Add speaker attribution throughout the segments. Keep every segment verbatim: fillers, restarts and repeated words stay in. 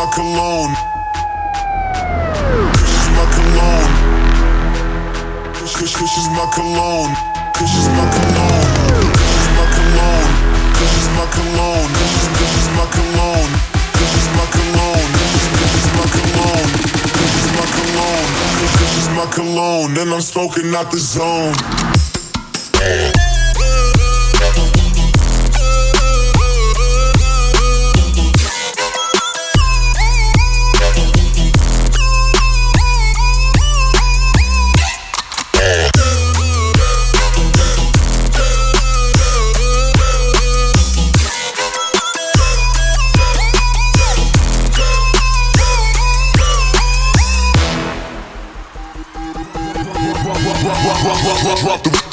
Speaker 1: my cologne. Kush is my cologne. Kush, kush, kush is my cologne. Kush is my cologne. Kush is my cologne. Kush is my cologne. Kush is, kush is my cologne. Kush is my cologne. Kush is, kush is my cologne. Kush is my cologne. Kush, kush is my cologne. And I'm smoking out the zone. Drop the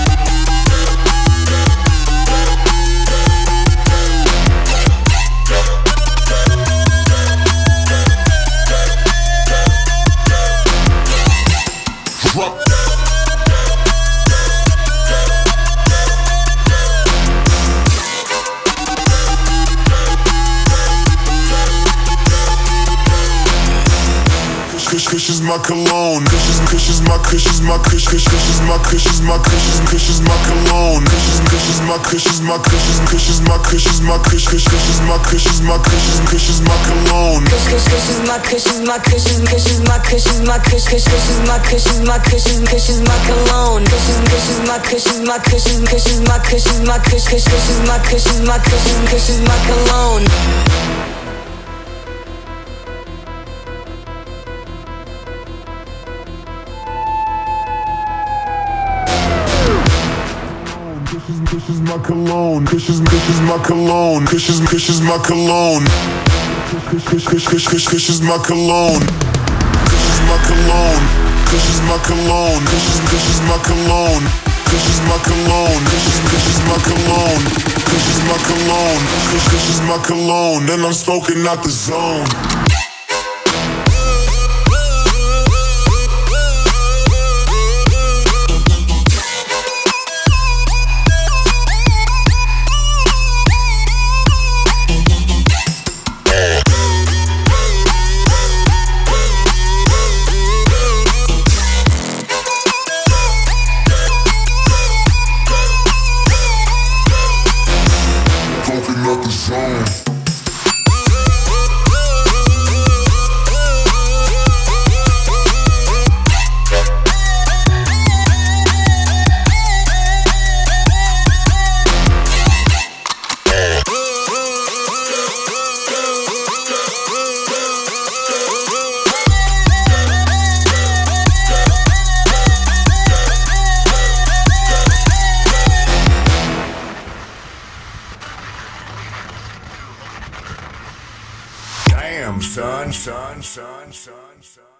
Speaker 1: drop. Kush, kush is my cologne. Kush is, kush is my, kush is my, kush, kush, kush is my, kush is my, kush is, kush is my cologne. Kush is, kush is my, kush is my, kush is, kush is my, kush is my, kush, kush, kush is my, kush is my, kush is, kush is my cologne.
Speaker 2: Kush, kush, kush is my, kush is my, kush is, kush is my, kush is my, kush, kush, kush is my, kush is my, kush is, kush is my cologne. Kush is, kush is my, kush is my, kush is, kush is my, kush is my, kush, kush, kush is my, kush is my, kush is, kush is my cologne.
Speaker 1: Kush is, kush is my cologne. Kush is, kush is my cologne. Kush is, kush is my cologne. Kush, kush, kush, kush, kush, kush is my cologne. Kush is my cologne. Kush is my cologne. Kush is, kush is my cologne. Kush is my cologne. Kush is, kush is my cologne. Kush is my cologne. Kush, kush is my cologne. And I'm smoking out the zone. Smoking out the zone. Damn, son, son, son, son, son.